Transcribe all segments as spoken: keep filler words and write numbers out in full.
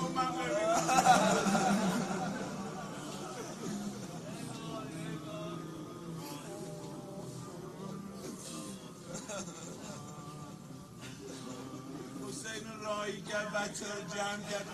کن من ببینم. حسین راهی کرد بچه رو جمع کرد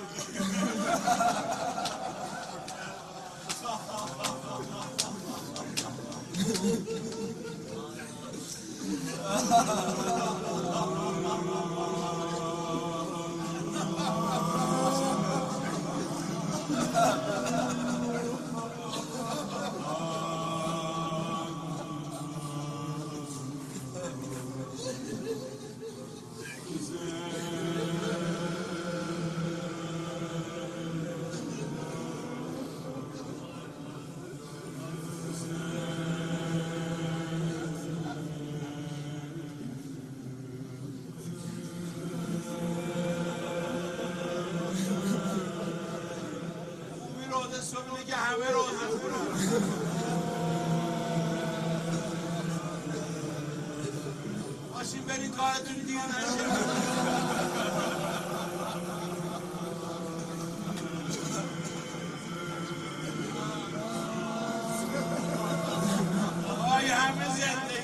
که همه رو باشین برین کارتون دیگه نشه. آی همه زندگی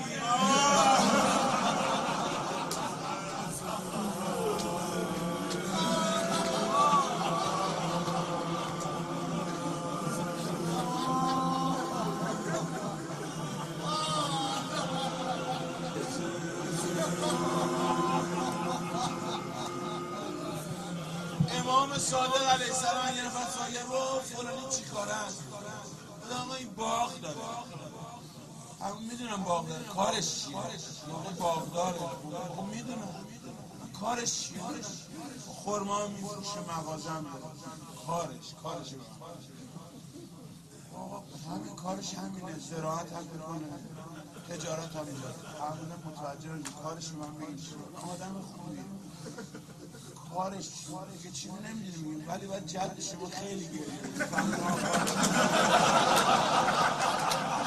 امام صادق علیه السلام یه نفر سایه رو فلانی چی کاره هست آقا این باغ داره همون میدونم باغ داره کارش چیه موقع باغ داره خب میدونم کارش چیه خورما میفروشه مغازه هم داره کارش کارش آقا همین کارش همینه زراعت هم بکنه تجارت هم میکنه همونه متوجه رو کارش من بگید آدم خوبیه کارش دیگه چی نمیدونیم ولی باید جد شما خیلی گرید